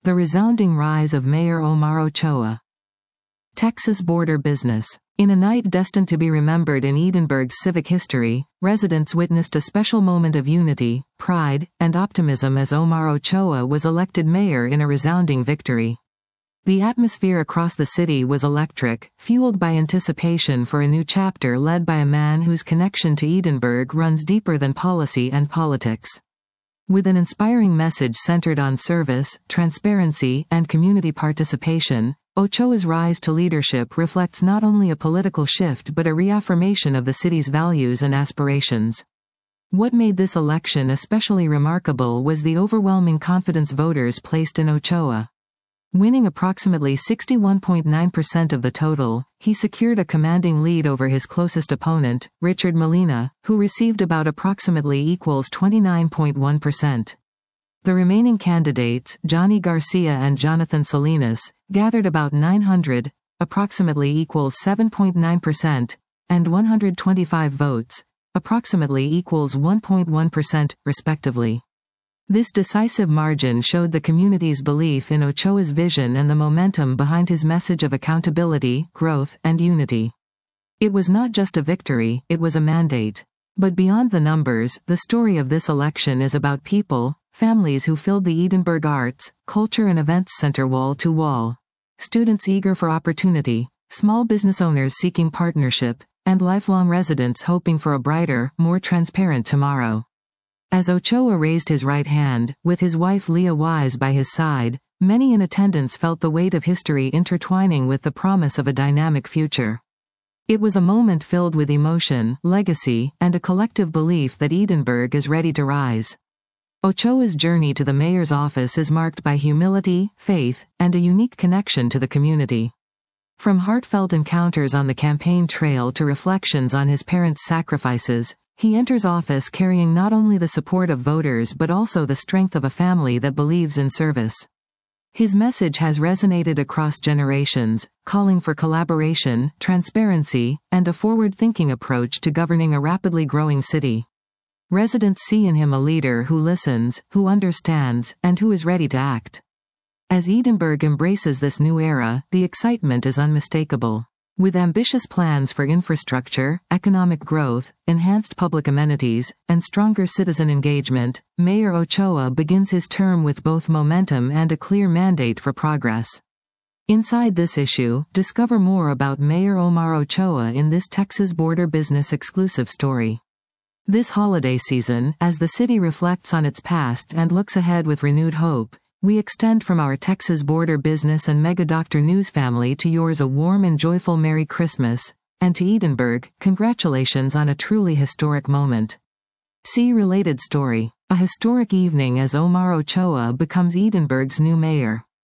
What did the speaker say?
The resounding rise of Mayor Omar Ochoa. Texas border business. In a night destined to be remembered in Edinburgh's civic history, residents witnessed a special moment of unity, pride, and optimism as Omar Ochoa was elected mayor in a resounding victory. The atmosphere across the city was electric, fueled by anticipation for a new chapter led by a man whose connection to Edinburgh runs deeper than policy and politics. With an inspiring message centered on service, transparency, and community participation, Ochoa's rise to leadership reflects not only a political shift but a reaffirmation of the city's values and aspirations. What made this election especially remarkable was the overwhelming confidence voters placed in Ochoa. Winning approximately 61.9% of the total, he secured a commanding lead over his closest opponent, Richard Molina, who received about approximately equals 29.1%. The remaining candidates, Johnny Garcia and Jonathan Salinas, gathered about 900, approximately equals 7.9%, and 125 votes, approximately equals 1.1%, respectively. This decisive margin showed the community's belief in Ochoa's vision and the momentum behind his message of accountability, growth, and unity. It was not just a victory, it was a mandate. But beyond the numbers, the story of this election is about people, families who filled the Edinburgh Arts, Culture and Events Center wall to wall, students eager for opportunity, small business owners seeking partnership, and lifelong residents hoping for a brighter, more transparent tomorrow. As Ochoa raised his right hand, with his wife Leah Wise by his side, many in attendance felt the weight of history intertwining with the promise of a dynamic future. It was a moment filled with emotion, legacy, and a collective belief that Edinburgh is ready to rise. Ochoa's journey to the mayor's office is marked by humility, faith, and a unique connection to the community. From heartfelt encounters on the campaign trail to reflections on his parents' sacrifices, he enters office carrying not only the support of voters but also the strength of a family that believes in service. His message has resonated across generations, calling for collaboration, transparency, and a forward-thinking approach to governing a rapidly growing city. Residents see in him a leader who listens, who understands, and who is ready to act. As Edinburgh embraces this new era, the excitement is unmistakable. With ambitious plans for infrastructure, economic growth, enhanced public amenities, and stronger citizen engagement, Mayor Ochoa begins his term with both momentum and a clear mandate for progress. Inside this issue, discover more about Mayor Omar Ochoa in this Texas Border Business exclusive story. This holiday season, as the city reflects on its past and looks ahead with renewed hope, we extend from our Texas Border Business and Mega Doctor News family to yours a warm and joyful Merry Christmas, and to Edinburgh, congratulations on a truly historic moment. See related story. A historic evening as Omar Ochoa becomes Edinburgh's new mayor.